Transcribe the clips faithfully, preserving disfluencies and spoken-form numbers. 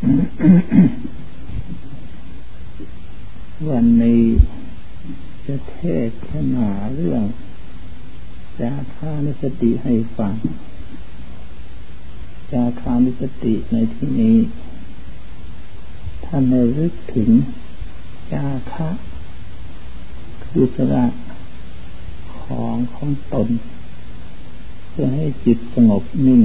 วันนี้จะเทศนาเรื่องจาคานุสติให้ฟังจาคานุสติในที่นี้ท่านระลึกถึงจาคะคือสละของของตนเพื่อให้จิตสงบนิ่ง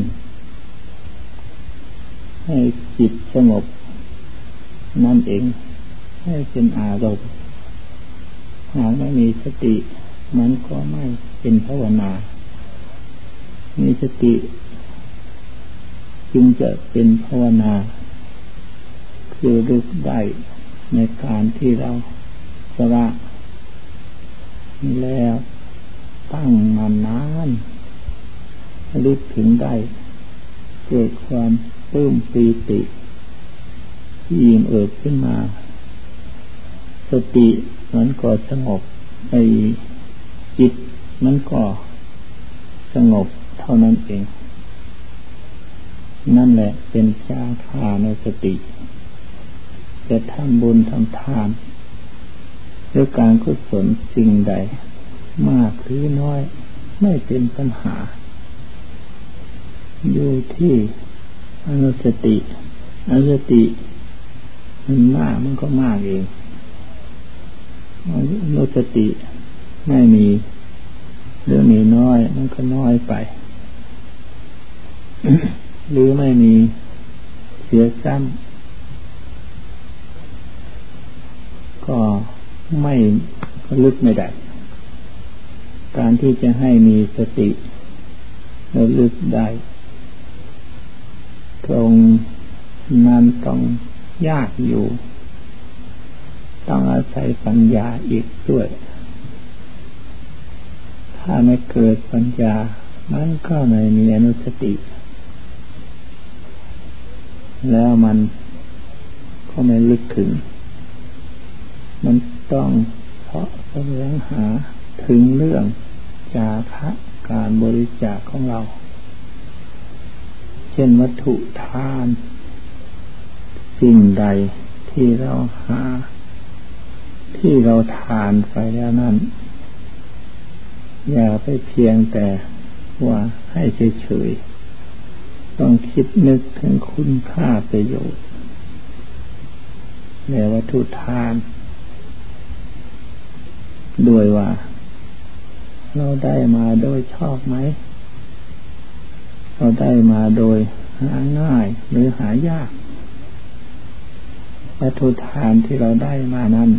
ให้จิตสงบนั่นเองให้เป็นอารมณ์หากไม่มีสติมันก็ไม่เป็นภาวนามีสติจึงจะเป็นภาวนาคือรึกได้ในการที่เราสละแล้วตั้งมานานรึกถึงได้เกิดความปลื้มปีติยิ่งเอิบขึ้นมาสติมันก็สงบไอ้จิตมันก็สงบเท่านั้นเองนั่นแหละเป็นจาคานุสติจะทำบุญทำทานด้วยการกุศลสิ่งใดมากหรือน้อยไม่เป็นปัญหาอยู่ที่อนุสติอนุสติมันมากมันก็มากเองอนุสติไม่มีหรือมีน้อยมันก็น้อยไป หรือไม่มีเสียซ้ำก็ไม่ลึกไม่ได้การที่จะให้มีสติระลึกได้ตรงนั้นต้องยากอยู่ต้องอาศัยปัญญาอีกด้วยถ้าไม่เกิดปัญญามันก็ไม่มีอนุสติแล้วมันก็ไม่ลึกถึงมันต้องเพาะแสวงหาถึงเรื่องจาคะการบริจาคของเราเช่นวัตถุทานสิ่งใดที่เราหาที่เราทานไปแล้วนั้นอย่าไปเพียงแต่ว่าให้เฉยๆต้องคิดนึกถึงคุณค่าประโยชน์ในวัตถุทานด้วยว่าเราได้มาโดยชอบไหมเราได้มาโดยหาง่ายหรือหายากวัตถุทานที่เราได้มานั้น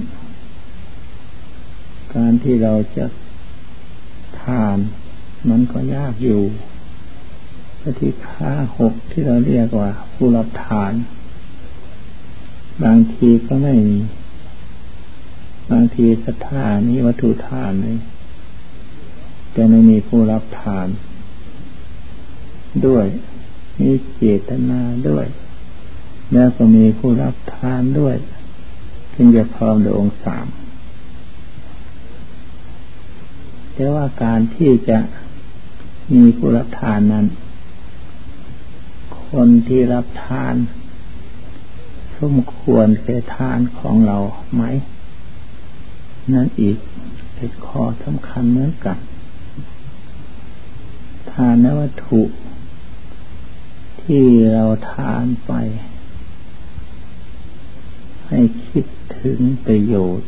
การที่เราจะทานมันก็ยากอยู่ปฏิฆาหกที่เราเรียกว่าผู้รับทานบางทีก็ไม่มีบางทีศรัทธานี้วัตถุทานเลยแต่ไม่มีผู้รับทานด้วยมีเจตนาด้วยแล้วก็มีผู้รับทานด้วยจึงจะพร้อมโดยองค์สามแต่ว่าการที่จะมีผู้รับทานนั้นคนที่รับทานสมควรแก่ทานของเราไหมนั่นอีกเป็นข้อสำคัญเหมือนกันทานวัตถุที่เราทานไปให้คิดถึงประโยชน์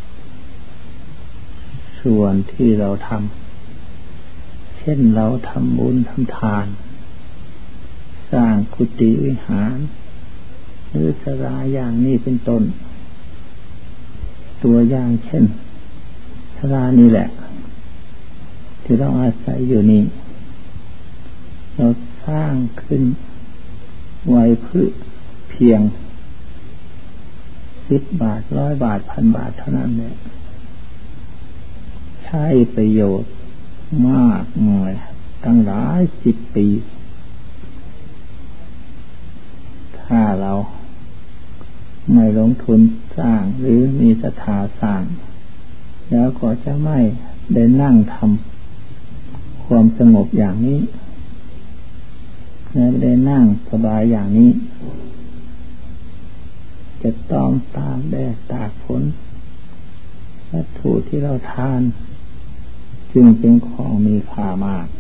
ส่วนที่เราทำเช่นเราทำบุญทำทานสร้างกุฏิวิหารหรือศาลาอย่างนี้เป็นต้นตัวอย่างเช่นศาลานี้แหละที่เราอาศัยอยู่นี้เราสร้างขึ้นไว้เพื่อเพียงสิบบาทร้อยบาทพันบาทเท่านั้นแหละใช้ประโยชน์มากมายตั้งหลายสิบปีถ้าเราไม่ลงทุนสร้างหรือมีศรัทธาสร้างแล้วก็จะไม่ได้นั่งทำความสงบอย่างนี้และได้นั่งสบายอย่างนี้จะต้องตากแดดตากฝนวัตถุที่เราทานจึงเป็นของมีค่ามาก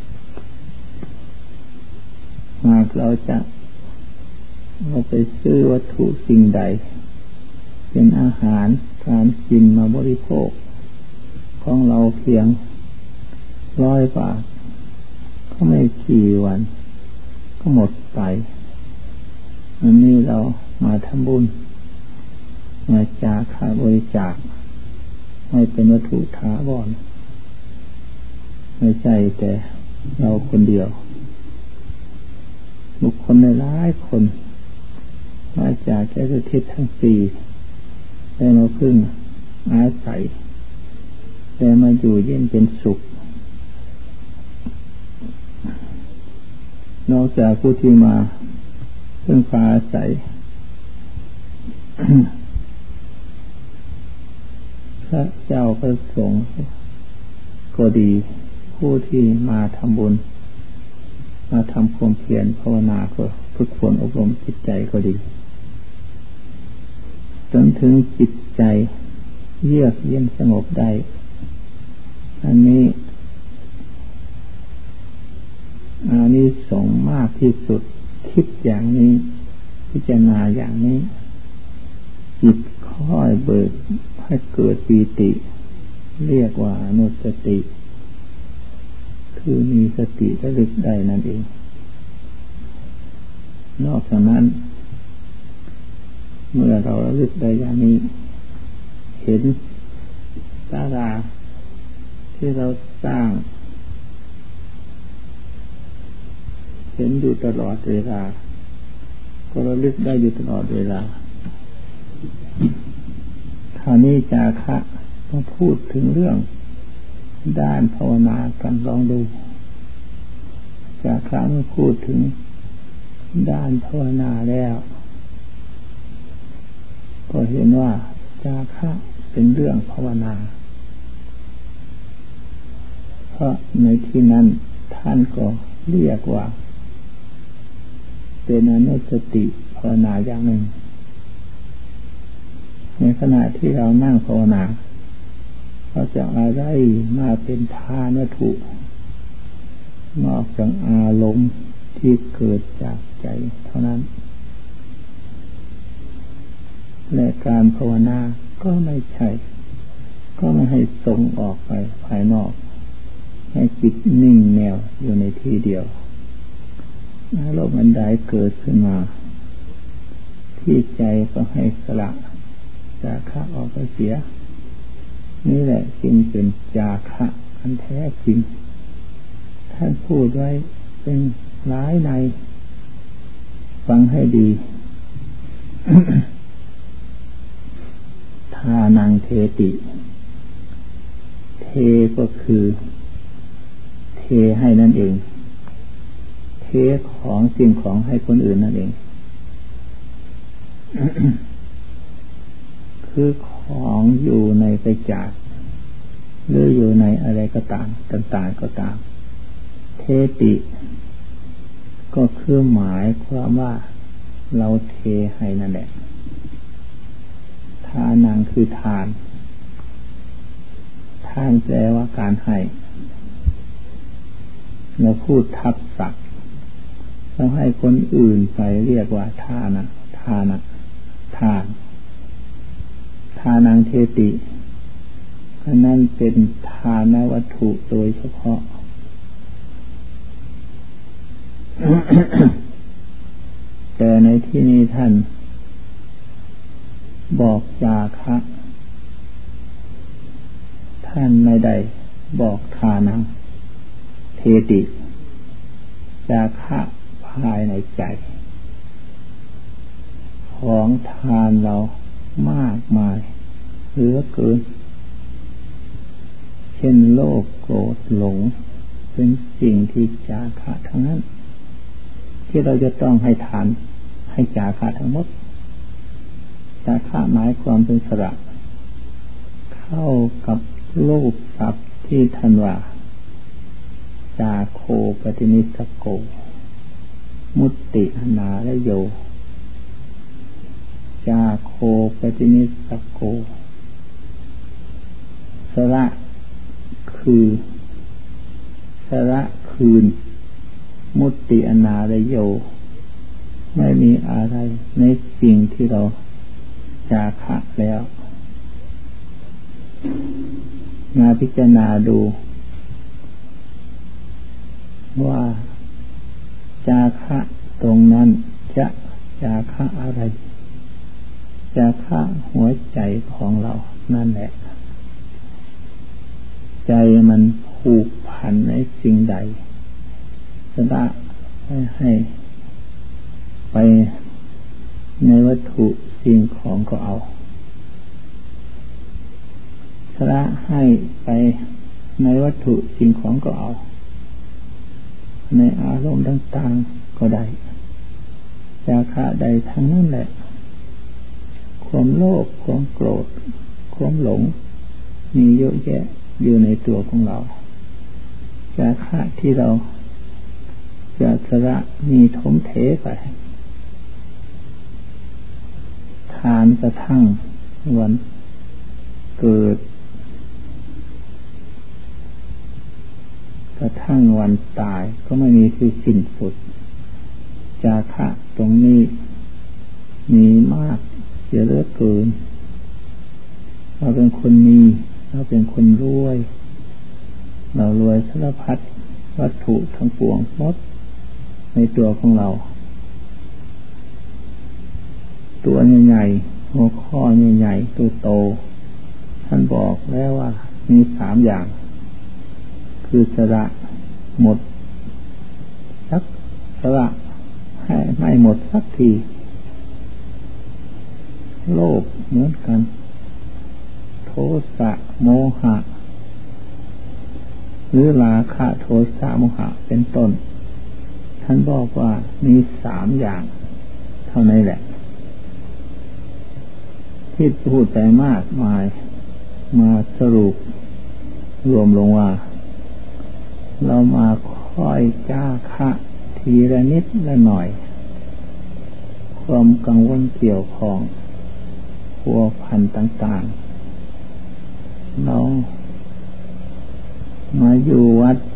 หากเราจะเอาไปซื้อวัตถุสิ่งใดเป็นอาหารการกินมาบริโภคของเราเพียงร้อยบาทก็ไม่กี่วันก็หมดไปอันนี้เรามาทำบุญมาจากค่าบริจาคให้เป็นวัตถุถาวรไม่ใช่แต่เราคนเดียวบุคคลหลายคนมาจากแก่ทิศทั้งสี่ได้มาพึ่งอาศัยได้มาอยู่เย็นเป็นสุขนอกจากผู้ที่มาพึ่งพาอาศัย พระเจ้าพระสงฆ์ก็ดีผู้ที่มาทำบุญมาทำความเพียรภาวนาก็ฝึกฝนอบรมจิตใจก็ดีจนถึงจิตใจเยือกเย็นสงบได้อันนี้อันนี้สงมากที่สุดคิดอย่างนี้พิจารณาอย่างนี้จิตค่อยเบิกให้เกิดปีติเรียกว่าอนุสติคือมีสติระลึกได้นั่นเองนอกจากนั้นเมื่อเราระลึกได้อย่างนี้เห็นศาลาที่เราสร้างเห็นอยู่ตลอดเวลาก็ระลึกได้อยู่ตลอดเวลาคราวนี้จาคะต้องพูดถึงเรื่องด้านภาวนากันลองดูจาคะเมื่อพูดถึงด้านภาวนาแล้วก็เห็นว่าจาคะเป็นเรื่องภาวนาเพราะในที่นั้นท่านก็เรียกว่าเป็นอนุสติภาวนาอย่างหนึ่งในขณะที่เรานั่งภาวนาเราจะอะไรมาเป็นทานวัตถุนอกจากอารมณ์ที่เกิดจากใจเท่านั้นและการภาวนาก็ไม่ใช่ก็ไม่ให้ส่งออกไปภายนอกให้จิตนิ่งแนวอยู่ในที่เดียวอารมณ์อันใดเกิดขึ้นมาที่ใจก็ให้สละจาคะออกไปเสียนี่แหละจึงเป็นจาคะอันแท้จริงท่านพูดไว้เป็นหลายในฟังให้ดี ทานังเทติเทก็คือเทให้นั่นเองเทของสิ่งของให้คนอื่นนั่นเอง คือของอยู่ในไปจากหรืออยู่ในอะไรก็ตามต่างๆก็ตามเทติก็คือหมายความว่าเราเทให้นั่นแหละทานังคือทานทานแปลว่าการให้เราพูดทับศัพท์เราให้คนอื่นไปเรียกว่าทานะทานะทานทานังเทติอันนั้นเป็นทานวัตถุโดยเฉพาะ แต่ในที่นี้ท่านบอกจาคะท่านไม่ได้บอกทานังเทติจาคะภายในใจของทานเรามากมายเหลือเกินเช่นโลภโกรธหลงเป็นสิ่งที่จาคะทั้งนั้นที่เราจะต้องให้ทานให้จาคะทั้งหมดจาคะหมายความเป็นสระเข้ากับรูปศัพท์ที่ท่านว่าจาโคปฏินิสโกมุตติอนาและโยจาโคปฏินิสสโกสระคือสระคืนมุตติอนาลโยไม่มีอะไรในสิ่งที่เราจาคะแล้วมาพิจารณาดูว่าจาคะตรงนั้นจะจาคะอะไรจาคะหัวใจของเรานั่นแหละใจมันผูกพันในสิ่งใดสละให้ให้ไปในวัตถุสิ่งของก็เอาสละให้ไปในวัตถุสิ่งของก็เอาในอารมณ์ต่างๆก็ได้จาคะใดทั้งนั้นแหละความโลภความโกรธความหลงมีเยอะแยะอยู่ในตัวของเราจาคะที่เราจะสละมีทมเทไปทานกระทั่งวันเกิดกระทั่งวันตายก็ไม่มีที่สิ้นสุดจาคะตรงนี้มีมากเสียเหลือเกินเราเป็นคนมีเราเป็นคนรวยเรารวยสารพัดวัตถุทั้งปวงหมดในตัวของเราตัวใหญ่ๆหัวข้อใหญ่ๆตัวโตท่านบอกแล้วว่ามีสามอย่างคือสละหมดสักสละให้ไม่หมดสักทีโลภเหมือนกันโทสะโมหะหรือราคะโทสะโมหะเป็นต้นท่านบอกว่ามีสามอย่างเท่านั้นแหละที่พูดไปมากมายมาสรุปรวมลงว่าเรามาค่อยจ้าคะทีละนิดละหน่อยความกังวลเกี่ยวของพัวพันต่างๆเรามาอยู่วัด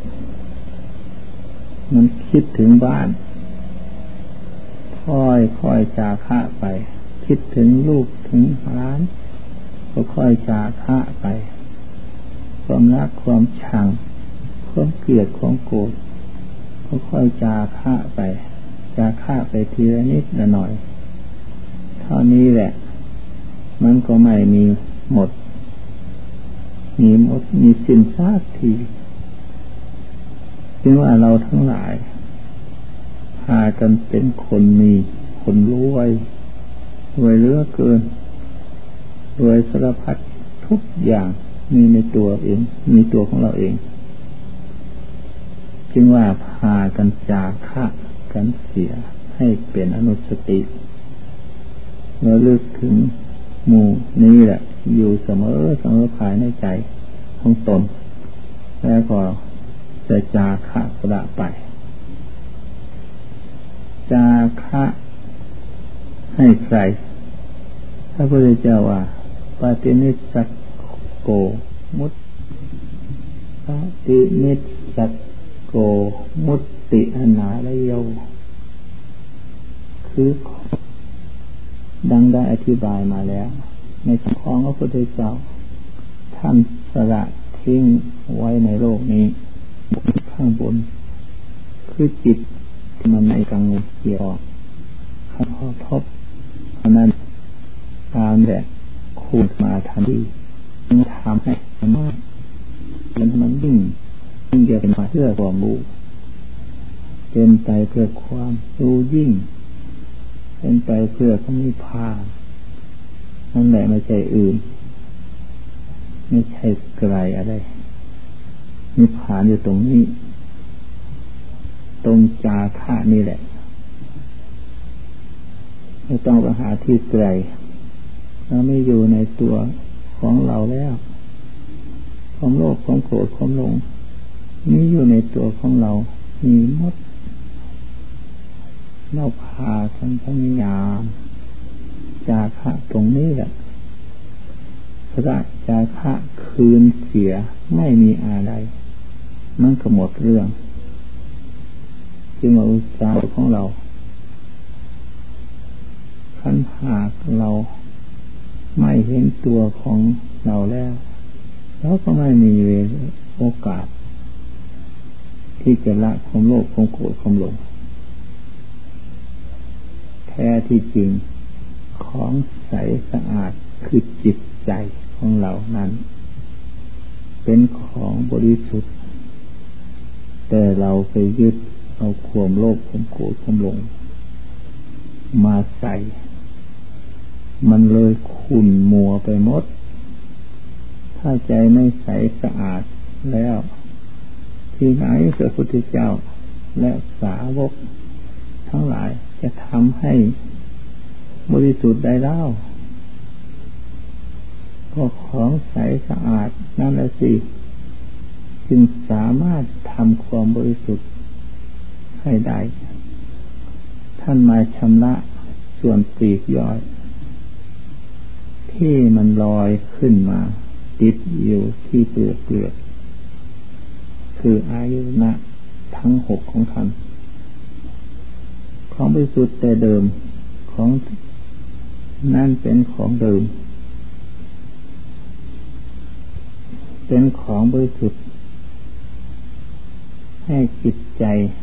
มันคิดถึงบ้านค่อยค่อยจาคะไปคิดถึงลูกถึงร้านก็ค่อยจาคะไปความรักความชังความเกลียดความโกรธก็ค่อยจาคะไปจาคะไปทีละนิดละหน่อยเท่านี้แหละมันก็ไม่มีหมดมีหมดมีสิ้นซากทีจึงว่าเราทั้งหลายพากันเป็นคนมีคนรวยรวยเหลือเกินรวยสารพัดทุกอย่างมีในตัวเองมีตัวของเราเองจึงว่าพากันจาคะกันเสียให้เป็นอนุสติระลึกถึงหมู่นี้แหละอยู่เสมอเสมอภายในใจของตนแล้วก็จะจาคะสละไปจาคะให้ใครพระพุทธเจ้าว่าปฏินิสสโกมุตปฏินิสสโกมุตติอนาลโยคือดังได้อธิบายมาแล้วในคำของพระพุทธเจ้าท่านสละทิ้งไว้ในโลกนี้ข้างบนคือจิตที่มันในกังวลเกี่ยวข้าพอทบเพราะนั้นการแบบคูณมาทันทีมันทำให้มันมากมันมันยิ่งยิ่งจะเป็นมาเพื่อความรู้เป็นไปเพื่อความรู้ยิ่งเป็นไปเพื่อพระนิพพานนั่นแหละไม่ใช่อื่นไม่ใช่ไกลอะไรนิพพานอยู่ตรงนี้ตรงจาคะนี่แหละไม่ต้องไปหาที่ไกลเราไม่อยู่ในตัวของเราแล้วความโลภความโกรธความหลงมีอยู่ในตัวของเรามีหมดเราพากันพยายามจจาคะตรงนี้แหละพระจาคะคืนเสียไม่มีอะไรมันก็หมดเรื่องที่มาอุตสาหของเราขันหากเราไม่เห็นตัวของเราแล้วเราก็ไม่มีโอกาสที่จะละความโลภความโกรธความหลงแท้ที่จริงของใสสะอาดคือจิตใจของเรานั้นเป็นของบริสุทธิ์แต่เราไปยึดเอาความโลภความโกรธความหลงมาใส่มันเลยขุ่นมัวไปหมดถ้าใจไม่ใสสะอาดแล้วที่ไหนพระพุทธเจ้าและสาวกทั้งหลายจะทำให้บริสุทธิ์ได้เล่าก็ของใสสะอาดนั่นแหละสิจึงสามารถทำความบริสุทธิ์ให้ได้ท่านมาชำระส่วนปลีกย่อยที่มันลอยขึ้นมาติดอยู่ที่เปลือกเปลือกคืออายุนะทั้งหกของท่านของบริสุทธิ์แต่เดิมของนั่นเป็นของเดิมเป็นของบริสุทธิ์ให้จิตใจ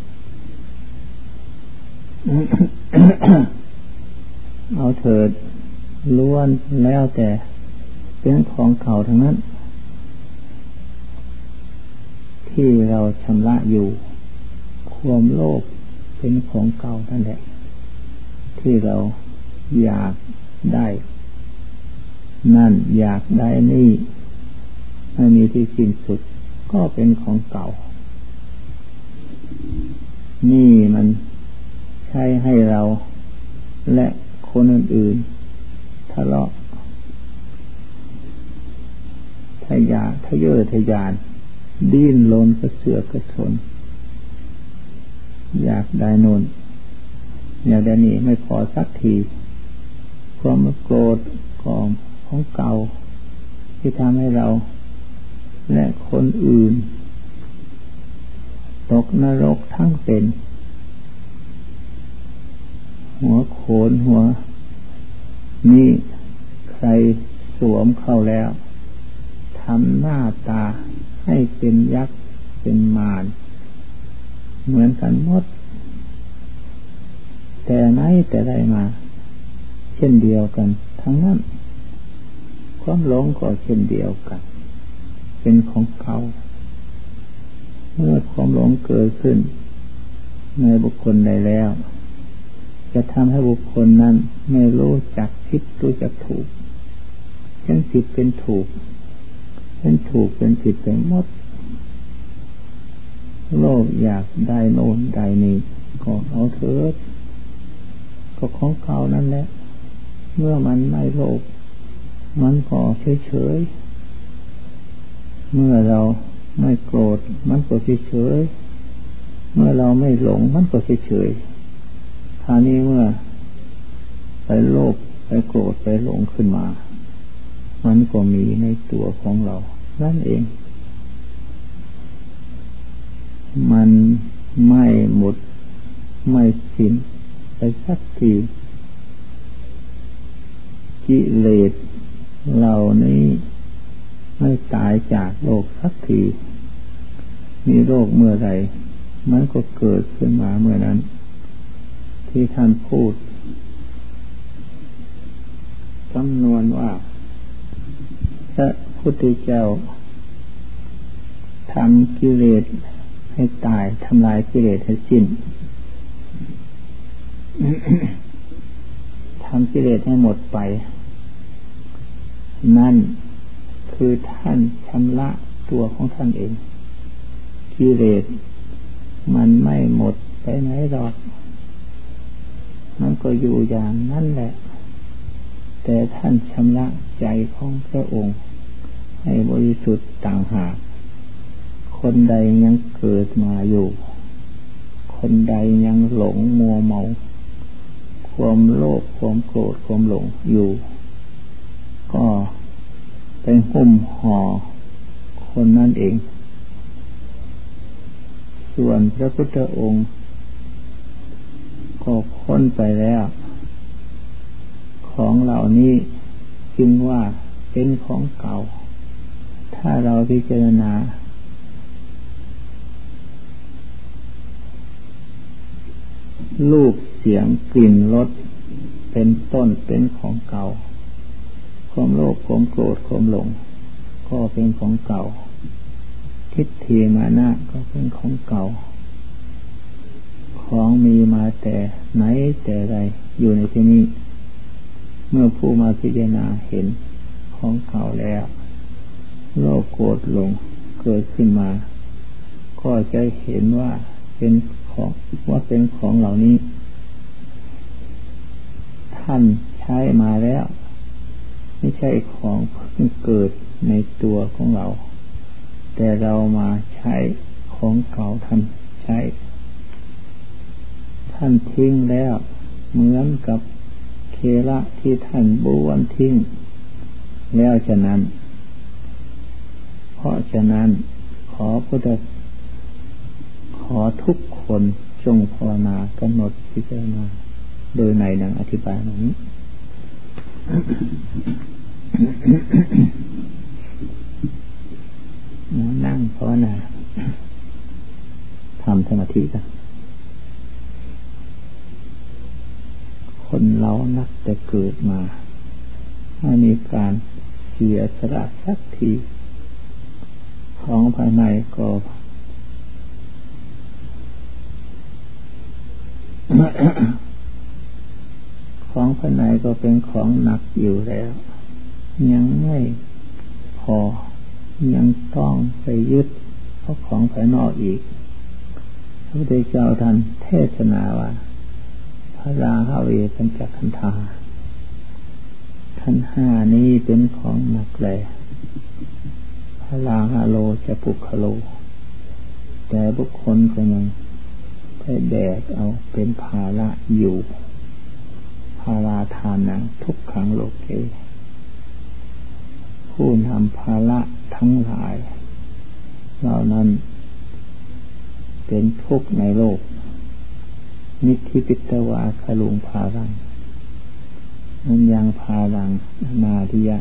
เอาเถิดล้วนแล้วแต่เป็นของเก่าทั้งนั้นที่เราชำระอยู่ความโลภเป็นของเก่านั่นแหละที่เราอยากได้นั่นอยากได้นี่ไม่มีที่สิ้นสุดก็เป็นของเก่านี่มันใช้ให้เราและคนอื่นๆทะเลาะทะยานทะเยอทะยานดิ้นรนกระเสือกกระสนอยากได้โน่นอยากได้นี่ไม่พอสักทีความโกรธของของเก่าที่ทำให้เราและคนอื่นตกนรกทั้งเป็นหัวโขนหัวนี่ใครสวมเข้าแล้วทำหน้าตาให้เป็นยักษ์เป็นมารเหมือนกันหมดแต่ไหนแต่ใดมาเช่นเดียวกันทั้งนั้นความหลงก็เช่นเดียวกันเป็นของเก่าเมื่อความหลงเกิดขึ้นในบุคคลใดแล้วจะทำให้บุคคลนั้นไม่รู้จักผิดรู้จักถูกเป็นผิดเป็นถูกเป็นถูกเป็นผิดเป็นหมดโลภอยากได้โน่นได้นี่ก็เอาเถิดก็ของเก่านั่นแหละเมื่อมันไม่โลภมันก็เฉยๆเมื่อเราไม่โกรธมันก็เฉยๆเมื่อเราไม่หลงมันก็เฉยๆคราวนี้เมื่อไปโลภไปโกรธไปหลงขึ้นมามันก็มีในตัวของเรานั่นเองมันไม่หมดไม่สิ้นไปสักทีกิเลสเหล่านี้ไม่ตายจากโลกสักทีมีโรคเมื่อไรมันก็เกิดขึ้นมาเมื่อนั้นที่ท่านพูดจำนวนว่าพระพุทธเจ้าทำกิเลสให้ตายทำลายกิเลสให้สิ้น ทำกิเลสให้หมดไปนั่นคือท่านชำระตัวของท่านเองกิเลสมันไม่หมดไปไหนหรอกมันก็อยู่อย่างนั้นแหละแต่ท่านชำระใจของพระองค์ให้บริสุทธิ์ต่างหากคนใดยังเกิดมาอยู่คนใดยังหลงมัวเมาคความโลภความโกรธความหลงอยู่ก็ไปหุ้มห่อคนนั่นเองส่วนพระพุทธองค์ก็พ้นไปแล้วของเหล่านี้จึงว่าเป็นของเก่าถ้าเราพิจารณารูปเสียงกลิ่นรสเป็นต้นเป็นของเก่าความโลภความโกรธความหลงก็เป็นของเก่าทิฏฐิมานะก็เป็นของเก่าของมีมาแต่ไหนแต่ไรอยู่ในที่นี้เมื่อผู้มาพิจารณาเห็นของเก่าแล้วโลภโกรธหลงเกิดขึ้นมาก็จะเห็นว่าเป็นของว่าเป็นของเหล่านี้ท่านใช้มาแล้วไม่ใช่ของเพิ่งเกิดในตัวของเราแต่เรามาใช้ของเก่าท่านใช้ท่านทิ้งแล้วเหมือนกับเคละที่ท่านบ้วนทิ้งแล้วฉะนั้นเพราะฉะนั้นขอพุทธขอทุกคนจงภาวนากำหนดพิจารณาโดยในดังอธิบายนี้ นั่งภาวนาทำสมาธิกันคนเรานักแต่เกิดมาถ้ามีการเสียสละสักทีของภายในก็ของภายในก็เป็นของหนักอยู่แล้วยังไม่พอยังต้องไปยึดเอาของภายนอกอีกพระพุทธเจ้าท่านเทศนาว่าพระราหะเวปัญจขันธาขันธ์ห้านี้เป็นของหนักแหลพระราหะโลจะปุคโลแต่บุคคลก็ยังไปแบกเอาเป็นภาระอยู่ภาราทานังทุกขังโลเกผู้นำภาระทั้งหลายเหล่านั้นเป็นทุกข์ในโลกนิพพิปิตวาคลุงภารังมันยังภารังนาทิยะ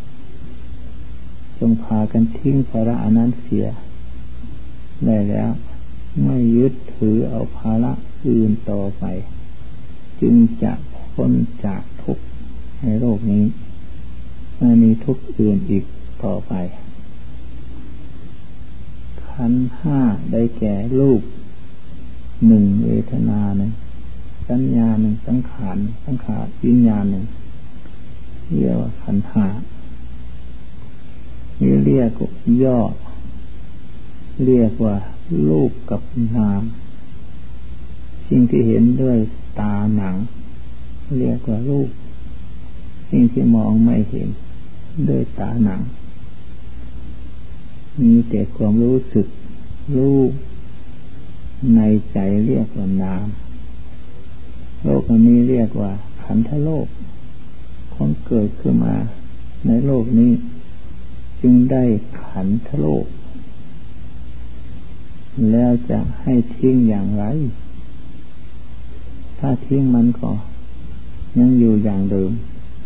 จงพากันทิ้งภาระอันนั้นเสียได้แล้วไม่ยึดถือเอาภาระอื่นต่อไปจึงจะพ้นจากทุกข์ในโลกนี้ไม่มีทุกข์อื่นอีกต่อไปขันธ์ห้าได้แก่รูปหนึ่งเวทนาหนึ่งสัญญาหนึ่งสังขารสังขารวิญญาณหนึ่งเรียกว่าขันธ์ห้านี่เรียกย่อเรียกว่ารูปกับนามสิ่งที่เห็นด้วยตาหนังเรียกว่ารูปสิ่งที่มองไม่เห็นด้วยตาหนังมีแต่ความรู้สึกรู้ในใจเรียกว่านามโลกนี้เรียกว่าขันธโลกความเกิดขึ้นมาในโลกนี้จึงได้ขันธโลกแล้วจะให้ทิ้งอย่างไรถ้าทิ้งมันก็ยังอยู่อย่างเดิม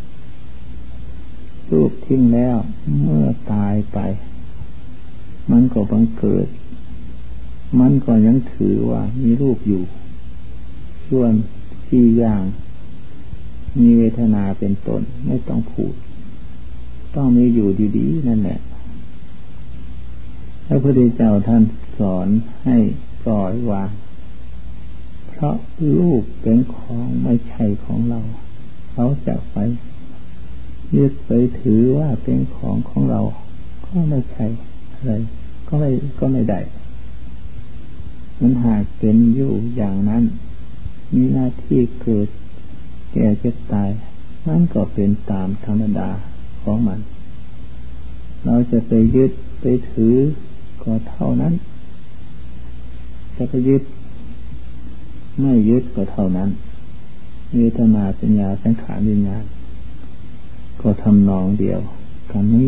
รูปทิ้งแล้วเมื่อตายไปมันก็บังเกิดมันก็ยังถือว่ามีรูปอยู่ส่วนสี่อย่างมีเวทนาเป็นต้นไม่ต้องพูดต้องมีอยู่ดีๆนั่นแหละพระพุทธเจ้าท่านสอนให้ปล่อยวางเพราะรูปเป็นของไม่ใช่ของเราเขาจะไปยึดไปถือว่าเป็นของของเราก็ไม่ใช่อะไรก็ไม่ก็ไม่ได้มันหากเป็นอยู่อย่างนั้นมีหน้าที่เกิดแก่เจ็บตายนั่นก็เป็นตามธรรมดาของมันเราจะไปยึดไปถือก็เท่านั้นจะไปยึดไม่ยึดก็เท่านั้นเวทนาสัญญาสังขารวิญญาณก็ทำนองเดียวกันนี้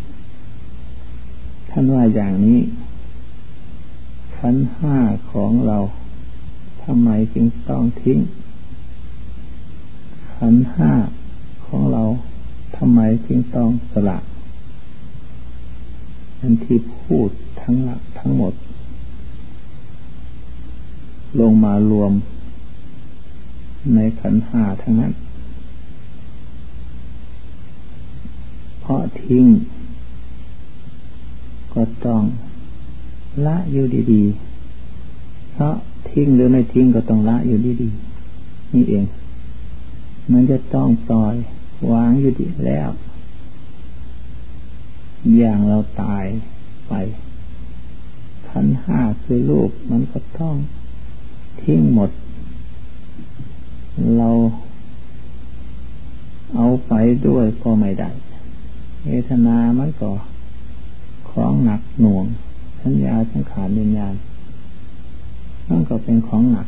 ท่านว่าอย่างนี้ขันธ์ห้าของเราทำไมจึงต้องทิ้งขันธ์ห้าของเราทำไมจึงต้องสละอันที่พูดทั้งหลักทั้งหมดลงมารวมในขันธ์ห้าทั้งนั้นเพราะทิ้งก็ต้องละอยู่ดีๆเพราะทิ้งหรือไม่ทิ้งก็ต้องละอยู่ดีๆนี่เองมันจะต้องปล่อยวางอยู่ดีแล้วอย่างเราตายไปขันธ์ห้าคือรูปมันก็ต้องทิ้งหมดเราเอาไปด้วยก็ไม่ได้เวทนามันก็ของหนักหน่วงสัญญาสังขารวิญญาณมันก็เป็นของหนัก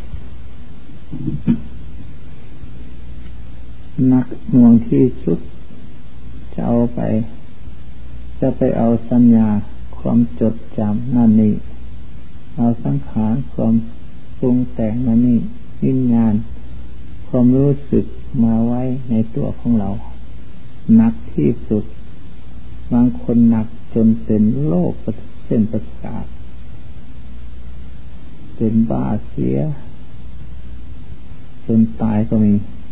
หนักหน่วงที่สุดจะเอาไปจะไปเอาสัญญาความจดจำนั่นนี่เอาสังขารความปรุงแต่งนั่นนี่วิญญาณความรู้สึกมาไว้ในตัวของเราหนักที่สุดบางคนหนักจนเป็นโรคเส้นประสาทเป็นบ้าเสียจนตายก็มี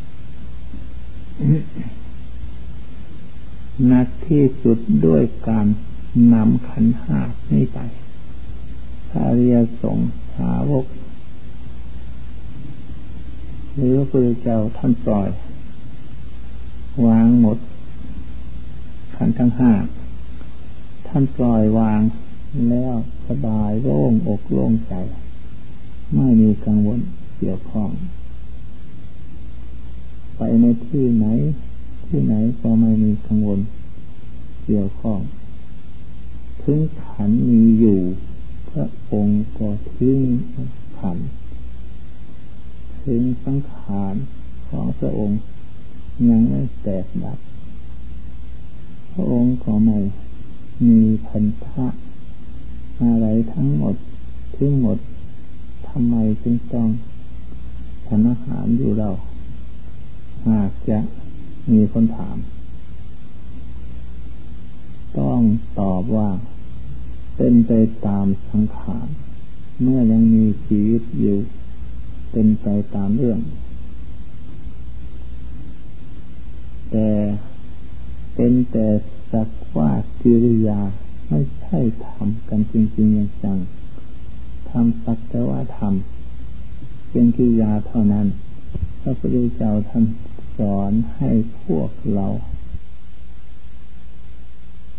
หนักที่สุดด้วยการนำขันธ์ห้านี้ไปพระอริยสงฆ์สาวกหรือพระพุทธเจ้าท่านปล่อยวางหมดขันธ์ทั้งห้าท่านปล่อยวางแล้วสบายโล่งอกโล่งใจไม่มีกังวลเกี่ยวข้องไปในที่ไหนที่ไหนก็ไม่มีกังวลเกี่ยวข้องถึงขันธ์มีอยู่พระองค์ก็ทิ้งขันธ์ถึงสังขารของพระองค์ยังไม่แตกดับพระองค์ก็ไม่มีพันธะอะไรทั้งหมดทิ้งหมดทำไมจึงต้องทานอาหารอยู่เราหากจะมีคนถามต้องตอบว่าเป็นไปตามสังขารเมื่อยังมีชีวิตอยู่เป็นไปตามเรื่องแต่เป็นแต่สักว่ากิริยาไม่ใช่ทำกันจริงๆอย่างจังทำสักแต่ว่าทำเป็นกิริยาเท่านั้นพระพุทธเจ้าท่านสอนให้พวกเรา